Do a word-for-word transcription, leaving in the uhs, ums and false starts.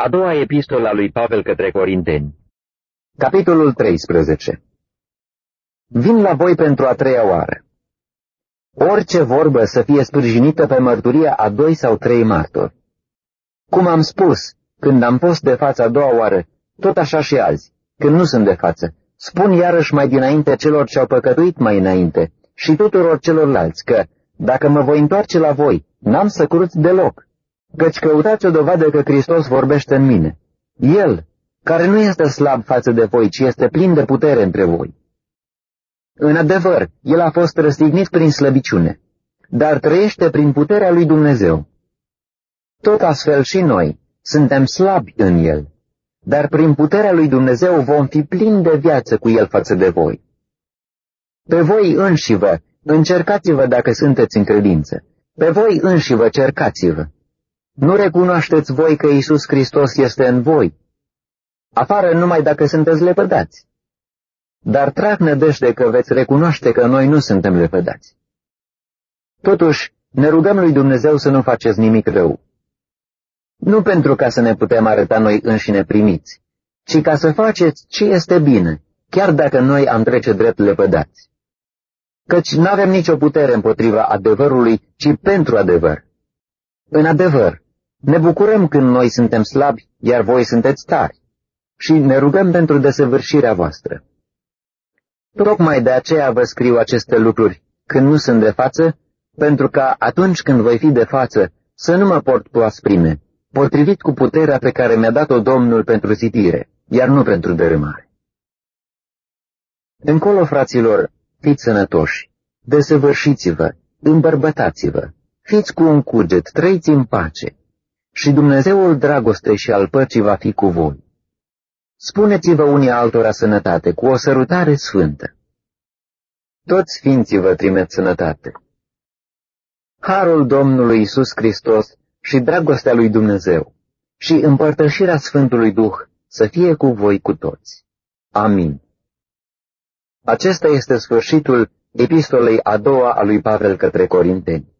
A doua epistolă a lui Pavel către Corinteni. Capitolul treisprezece. Vin la voi pentru a treia oară. Orice vorbă să fie sprijinită pe mărturia a doi sau trei martori. Cum am spus, când am fost de față a doua oară, tot așa și azi, când nu sunt de față, spun iarăși mai dinainte celor ce au păcătuit mai înainte și tuturor celorlalți că, dacă mă voi întoarce la voi, n-am să cruț deloc, căci căutați o dovadă că Hristos vorbește în mine. El, care nu este slab față de voi, ci este plin de putere între voi. În adevăr, el a fost răstignit prin slăbiciune, dar trăiește prin puterea lui Dumnezeu. Tot astfel și noi suntem slabi în el, dar prin puterea lui Dumnezeu vom fi plini de viață cu el față de voi. Pe voi înșivă, încercați-vă dacă sunteți în credință. Pe voi înșivă cercați-vă. Nu recunoașteți voi că Iisus Hristos este în voi? Afară numai dacă sunteți lepădați. Dar trag nădejde că veți recunoaște că noi nu suntem lepădați. Totuși, ne rugăm lui Dumnezeu să nu faceți nimic rău. Nu pentru ca să ne putem arăta noi înșine primiți, ci ca să faceți ce este bine, chiar dacă noi am trece drept lepădați. Căci n-avem nicio putere împotriva adevărului, ci pentru adevăr. În adevăr, ne bucurăm când noi suntem slabi, iar voi sunteți tari, și ne rugăm pentru desăvârșirea voastră. Tocmai de aceea vă scriu aceste lucruri când nu sunt de față, pentru ca atunci când voi fi de față să nu mă port cu asprime, potrivit cu puterea pe care mi-a dat-o Domnul pentru zidire, iar nu pentru dărâmare. Încolo, fraților, fiți sănătoși, desăvârșiți-vă, îmbărbătați-vă, fiți cu un cuget, trăiți în pace, și Dumnezeul dragostei și al păcii va fi cu voi. Spuneți-vă unii altora sănătate, cu o sărutare sfântă. Toți sfinții vă trimit sănătate. Harul Domnului Iisus Hristos și dragostea lui Dumnezeu și împărtășirea Sfântului Duh să fie cu voi cu toți. Amin. Acesta este sfârșitul epistolei a doua a lui Pavel către Corinteni.